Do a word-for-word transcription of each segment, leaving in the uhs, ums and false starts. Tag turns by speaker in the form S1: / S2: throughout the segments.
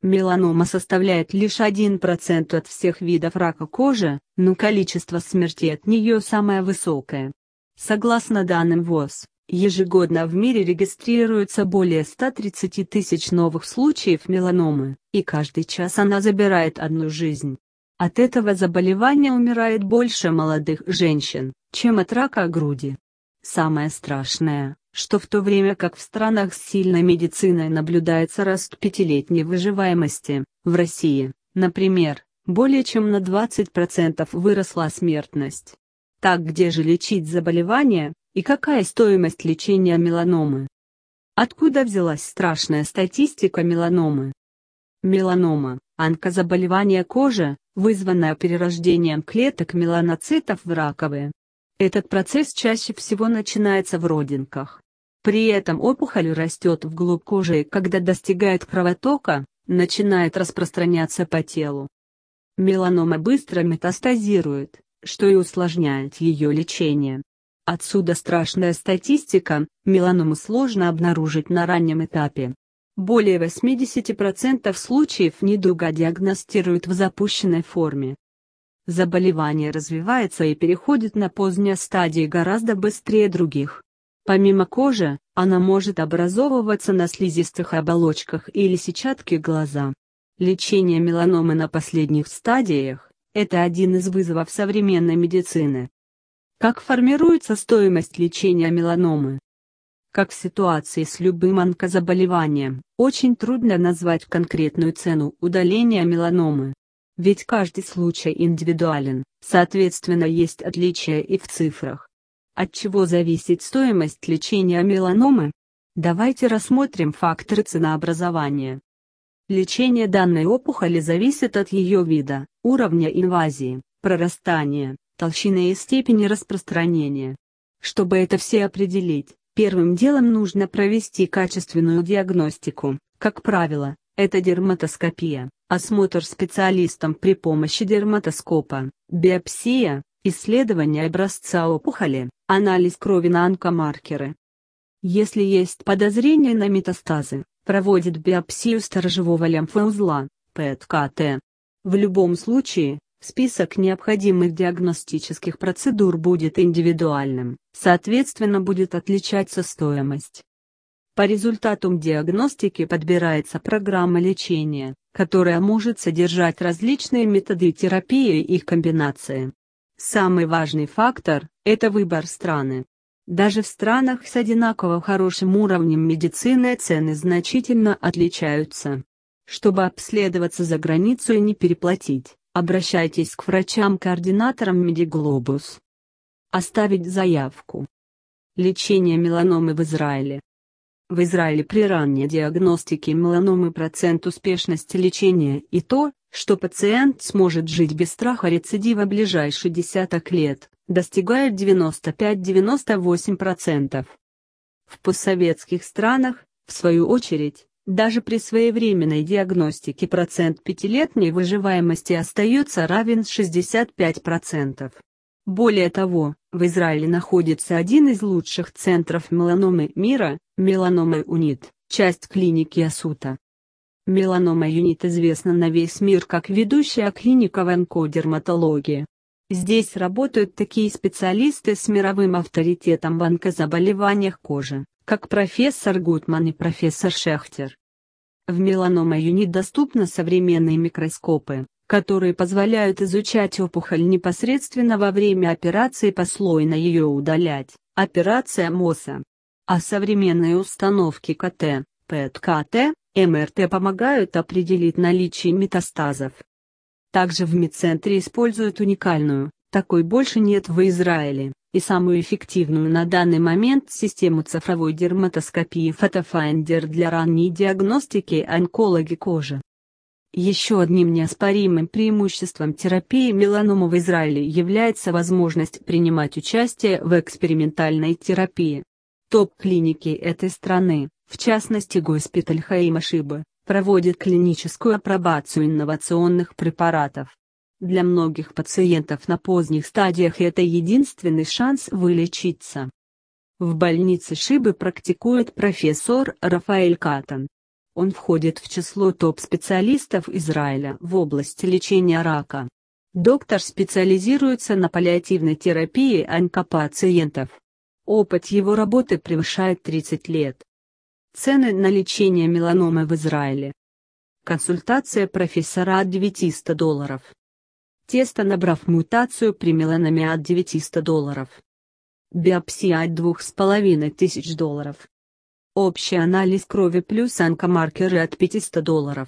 S1: Меланома составляет лишь один процент от всех видов рака кожи, но количество смертей от нее самое высокое. Согласно данным ВОЗ, ежегодно в мире регистрируется более ста тридцати тысяч новых случаев меланомы, и каждый час она забирает одну жизнь. От этого заболевания умирает больше молодых женщин, чем от рака груди. Самое страшное, что в то время как в странах с сильной медициной наблюдается рост пятилетней выживаемости, в России, например, более чем на двадцать процентов выросла смертность. Так где же лечить заболевание, и какая стоимость лечения меланомы? Откуда взялась страшная статистика меланомы? Меланома – онкозаболевание кожи, вызванное перерождением клеток меланоцитов в раковые. Этот процесс чаще всего начинается в родинках. При этом опухоль растет вглубь кожи и когда достигает кровотока, начинает распространяться по телу. Меланома быстро метастазирует, что и усложняет ее лечение. Отсюда страшная статистика: меланому сложно обнаружить на раннем этапе. Более восьмидесяти процентов случаев недуга диагностируют в запущенной форме. Заболевание развивается и переходит на поздние стадии гораздо быстрее других. Помимо кожи, она может образовываться на слизистых оболочках или сетчатке глаза. Лечение меланомы на последних стадиях – это один из вызовов современной медицины. Как формируется стоимость лечения меланомы? Как в ситуации с любым онкозаболеванием, очень трудно назвать конкретную цену удаления меланомы. Ведь каждый случай индивидуален, соответственно есть отличия и в цифрах. От чего зависит стоимость лечения меланомы? Давайте рассмотрим факторы ценообразования. Лечение данной опухоли зависит от ее вида, уровня инвазии, прорастания, толщины и степени распространения. Чтобы это все определить, первым делом нужно провести качественную диагностику, как правило, это дерматоскопия, осмотр специалистом при помощи дерматоскопа, биопсия, исследование образца опухоли, анализ крови на онкомаркеры. Если есть подозрение на метастазы, проводит биопсию сторожевого лимфоузла, ПЭТ-КТ. В любом случае, список необходимых диагностических процедур будет индивидуальным, соответственно будет отличаться стоимость. По результатам диагностики подбирается программа лечения, которая может содержать различные методы терапии и их комбинации. Самый важный фактор – это выбор страны. Даже в странах с одинаково хорошим уровнем медицины цены значительно отличаются. Чтобы обследоваться за границу и не переплатить, обращайтесь к врачам-координаторам Медиглобус. Оставить заявку. Лечение меланомы в Израиле. В Израиле при ранней диагностике меланомы процент успешности лечения и то, что пациент сможет жить без страха рецидива ближайшие десяток лет, достигает девяносто пять — девяносто восемь процентов. В постсоветских странах, в свою очередь, даже при своевременной диагностике процент пятилетней выживаемости остается равен шестьдесят пять процентов. Более того, в Израиле находится один из лучших центров меланомы мира, Меланома Юнит, часть клиники Асута. Меланома Юнит известна на весь мир как ведущая клиника в онкодерматологии. Здесь работают такие специалисты с мировым авторитетом в онкозаболеваниях кожи, как профессор Гутман и профессор Шехтер. В Меланома Юнит доступны современные микроскопы, которые позволяют изучать опухоль непосредственно во время операции послойно ее удалять, операция МОСа. А современные установки КТ, ПЭТ-КТ, МРТ помогают определить наличие метастазов. Также в медцентре используют уникальную, такой больше нет в Израиле, и самую эффективную на данный момент систему цифровой дерматоскопии Photofinder для ранней диагностики онкологии кожи. Еще одним неоспоримым преимуществом терапии меланомы в Израиле является возможность принимать участие в экспериментальной терапии. Топ-клиники этой страны, в частности госпиталь Хаима Шиба, проводит клиническую апробацию инновационных препаратов. Для многих пациентов на поздних стадиях это единственный шанс вылечиться. В больнице Шибы практикует профессор Рафаэль Катан. Он входит в число топ-специалистов Израиля в области лечения рака. Доктор специализируется на паллиативной терапии онкопациентов. Опыт его работы превышает тридцать лет. Цены на лечение меланомы в Израиле. Консультация профессора от девятисот долларов. Тесто, набрав мутацию при меланоме, от девятисот долларов. Биопсия от двух с половиной тысяч долларов. Общий анализ крови плюс онкомаркеры от пятисот долларов.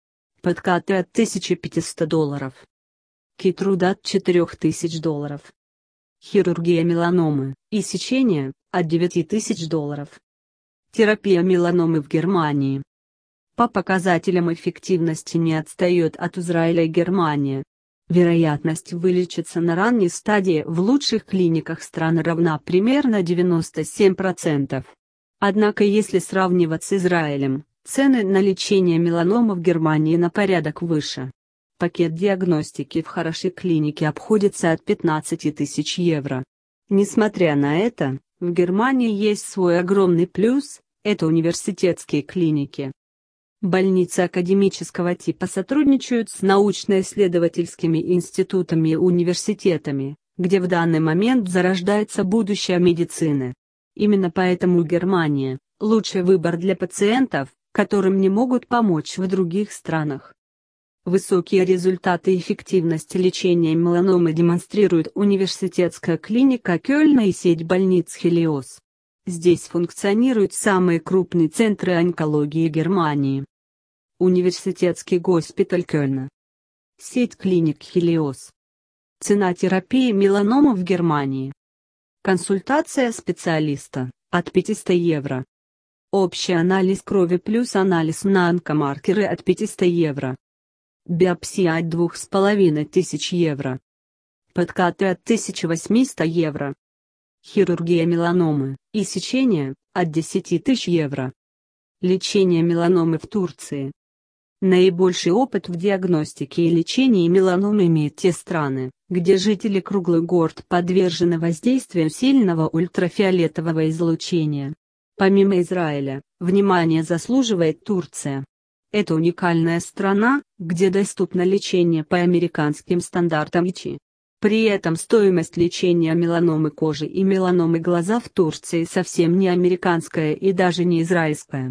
S1: Подкаты от тысячи пятисот долларов. Кейтруда от четырёх тысяч долларов. Хирургия меланомы и сечение от девяти тысяч долларов. Терапия меланомы в Германии. По показателям эффективности не отстает от Израиля и Германии. Вероятность вылечиться на ранней стадии в лучших клиниках страны равна примерно девяноста семи процентам. Однако если сравнивать с Израилем, цены на лечение меланомы в Германии на порядок выше. Пакет диагностики в хорошей клинике обходится от пятнадцати тысяч евро. Несмотря на это, в Германии есть свой огромный плюс – это университетские клиники. Больницы академического типа сотрудничают с научно-исследовательскими институтами и университетами, где в данный момент зарождается будущее медицины. Именно поэтому Германия – лучший выбор для пациентов, которым не могут помочь в других странах. Высокие результаты эффективности лечения меланомы демонстрирует университетская клиника Кёльна и сеть больниц Хелиос. Здесь функционируют самые крупные центры онкологии Германии. Университетский госпиталь Кёльна. Сеть клиник Хелиос. Цена терапии меланомы в Германии. Консультация специалиста – от пятисот евро. Общий анализ крови плюс анализ на онкомаркеры от пятисот евро. Биопсия от двух с половиной тысяч евро. Подкаты от тысячи восьмисот евро. Хирургия меланомы и сечение от десяти тысяч евро. Лечение меланомы в Турции. Наибольший опыт в диагностике и лечении меланомы имеют те страны, где жители круглый год подвержены воздействию сильного ультрафиолетового излучения. Помимо Израиля, внимание заслуживает Турция. Это уникальная страна, где доступно лечение по американским стандартам ИЧИ. При этом стоимость лечения меланомы кожи и меланомы глаза в Турции совсем не американская и даже не израильская.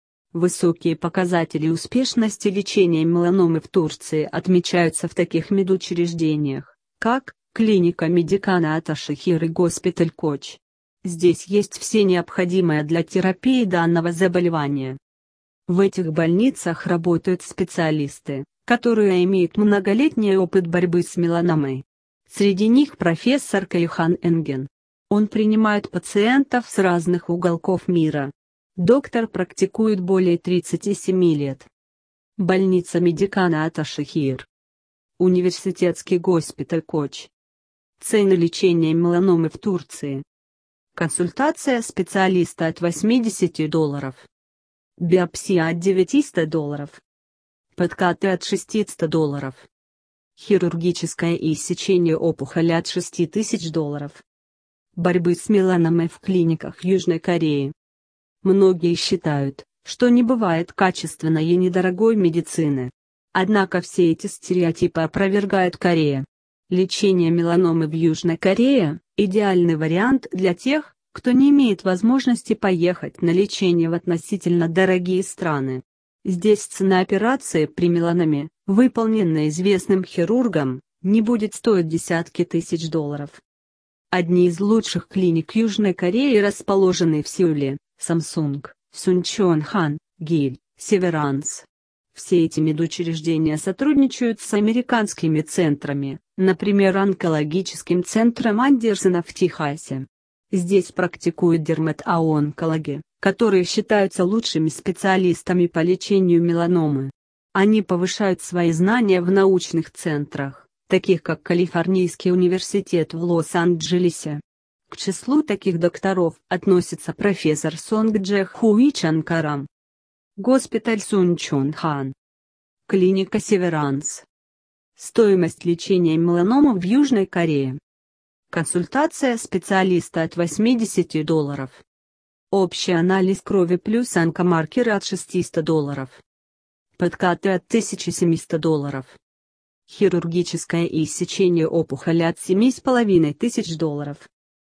S1: Высокие показатели успешности лечения меланомы в Турции отмечаются в таких медучреждениях, как клиника Медикана Ата-Шахир и госпиталь Коч. Здесь есть все необходимое для терапии данного заболевания. В этих больницах работают специалисты, которые имеют многолетний опыт борьбы с меланомой. Среди них профессор Кайхан Энген. Он принимает пациентов с разных уголков мира. Доктор практикует более тридцати семи лет. Больница Медикана Ата-Шахир. Университетский госпиталь Коч. Цены лечения меланомы в Турции. Консультация специалиста от восьмидесяти долларов. Биопсия от девятисот долларов. Подкаты от шестисот долларов. Хирургическое иссечение опухоли от шести тысяч долларов. Борьбы с меланомой в клиниках Южной Кореи. Многие считают, что не бывает качественной и недорогой медицины. Однако все эти стереотипы опровергает Корея. Лечение меланомы в Южной Корее – идеальный вариант для тех, кто не имеет возможности поехать на лечение в относительно дорогие страны. Здесь цена операции при меланоме, выполненной известным хирургом, не будет стоить десятки тысяч долларов. Одни из лучших клиник Южной Кореи расположены в Сеуле: Samsung, Сунчонхан, Гиль, Северанс. Все эти медучреждения сотрудничают с американскими центрами, например, онкологическим центром Андерсона в Техасе. Здесь практикуют дерматоонкологи, которые считаются лучшими специалистами по лечению меланомы. Они повышают свои знания в научных центрах, таких как Калифорнийский университет в Лос-Анджелесе. К числу таких докторов относится профессор Сонг Дже Хуи Чанкарам. Госпиталь Сунчонхан. Клиника Северанс. Стоимость лечения меланомы в Южной Корее. Консультация специалиста от восьмидесяти долларов. Общий анализ крови плюс онкомаркеры от шестисот долларов. Подкаты от тысячи семисот долларов. Хирургическое иссечение опухоли от семи с половиной тысяч долларов.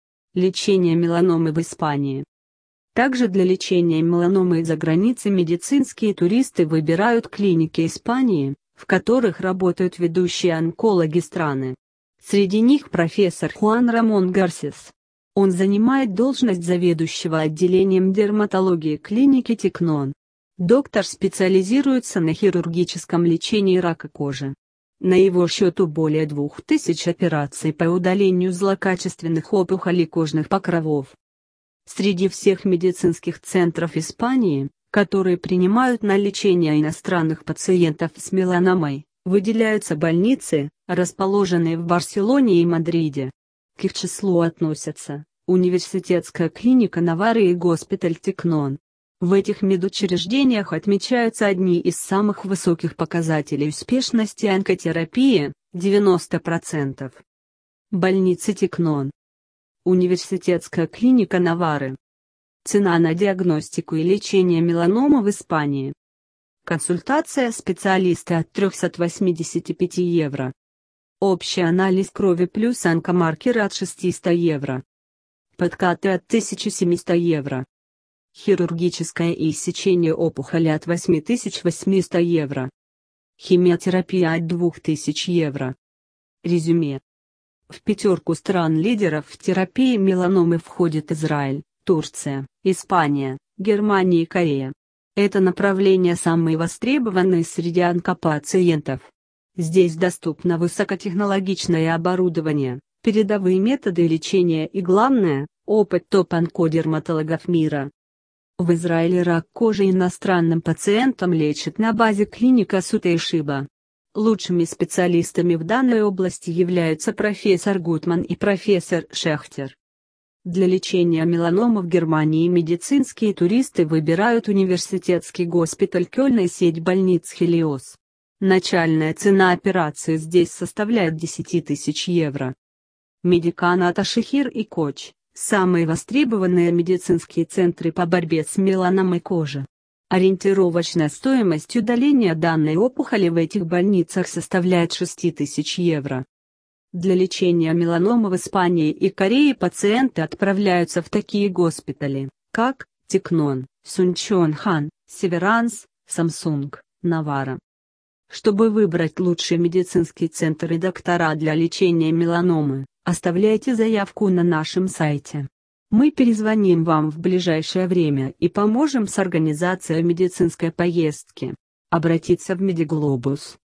S1: Лечение меланомы в Испании. Также для лечения меланомы за границей медицинские туристы выбирают клиники Испании, в которых работают ведущие онкологи страны. Среди них профессор Хуан Рамон Гарсис. Он занимает должность заведующего отделением дерматологии клиники Тикнон. Доктор специализируется на хирургическом лечении рака кожи. На его счету более двух тысяч операций по удалению злокачественных опухолей кожных покровов. Среди всех медицинских центров Испании, которые принимают на лечение иностранных пациентов с меланомой, выделяются больницы, расположенные в Барселоне и Мадриде. К их числу относятся Университетская клиника Навары и госпиталь Тикнон. В этих медучреждениях отмечаются одни из самых высоких показателей успешности онкотерапии – девяносто процентов. Больница Тикнон. Университетская клиника Навары. Цена на диагностику и лечение меланомы в Испании. Консультация специалиста от трёхсот восьмидесяти пяти евро. Общий анализ крови плюс онкомаркеры от шестисот евро. Подкаты от тысячи семисот евро. Хирургическое иссечение опухоли от восьми тысяч восьмисот евро. Химиотерапия от двух тысяч евро. Резюме. В пятерку стран-лидеров в терапии меланомы входят Израиль, Турция, Испания, Германия и Корея. Это направления самые востребованные среди онкопациентов. Здесь доступно высокотехнологичное оборудование, передовые методы лечения и, главное, опыт топ-онкодерматологов мира. В Израиле рак кожи иностранным пациентам лечат на базе клиника Сутейшиба. Лучшими специалистами в данной области являются профессор Гутман и профессор Шехтер. Для лечения меланомы в Германии медицинские туристы выбирают университетский госпиталь Кёльна и сеть больниц Хелиос. Начальная цена операции здесь составляет десять тысяч евро. Медиканат Ашихир и Коч – самые востребованные медицинские центры по борьбе с меланомой кожи. Ориентировочная стоимость удаления данной опухоли в этих больницах составляет шесть тысяч евро. Для лечения меланомы в Испании и Корее пациенты отправляются в такие госпитали, как Тикнон, Сунчонхан, Северанс, Самсунг, Навара. Чтобы выбрать лучший медицинский центр и доктора для лечения меланомы, оставляйте заявку на нашем сайте. Мы перезвоним вам в ближайшее время и поможем с организацией медицинской поездки. Обратиться в Медиглобус.